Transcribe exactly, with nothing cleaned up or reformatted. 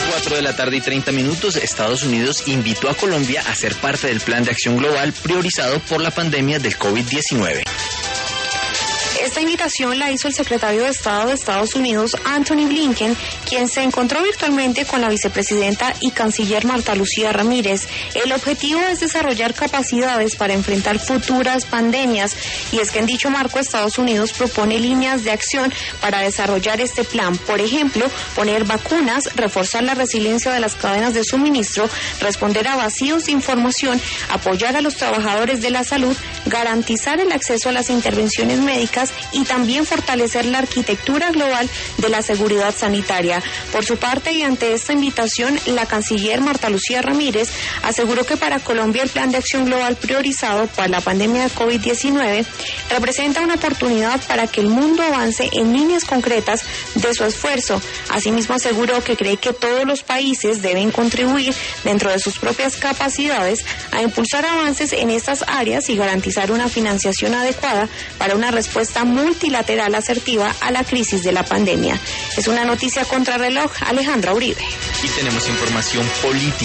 cuatro de la tarde y treinta minutos, Estados Unidos invitó a Colombia a ser parte del plan de acción global priorizado por la pandemia del COVID diecinueve. Esta invitación la hizo el secretario de Estado de Estados Unidos, Anthony Blinken, quien se encontró virtualmente con la vicepresidenta y canciller Marta Lucía Ramírez. El objetivo es desarrollar capacidades para enfrentar futuras pandemias, y es que en dicho marco Estados Unidos propone líneas de acción para desarrollar este plan. Por ejemplo, poner vacunas, reforzar la resiliencia de las cadenas de suministro, responder a vacíos de información, apoyar a los trabajadores de la salud, garantizar el acceso a las intervenciones médicas y también fortalecer la arquitectura global de la seguridad sanitaria. Por su parte, y ante esta invitación, la canciller Marta Lucía Ramírez aseguró que para Colombia el plan de acción global priorizado para la pandemia de COVID diecinueve representa una oportunidad para que el mundo avance en líneas concretas de su esfuerzo. Asimismo, aseguró que cree que todos los países deben contribuir dentro de sus propias capacidades a impulsar avances en estas áreas y garantizar una financiación adecuada para una respuesta multilateral asertiva a la crisis de la pandemia. Es una noticia contrarreloj. Alejandra Uribe. Y tenemos información política.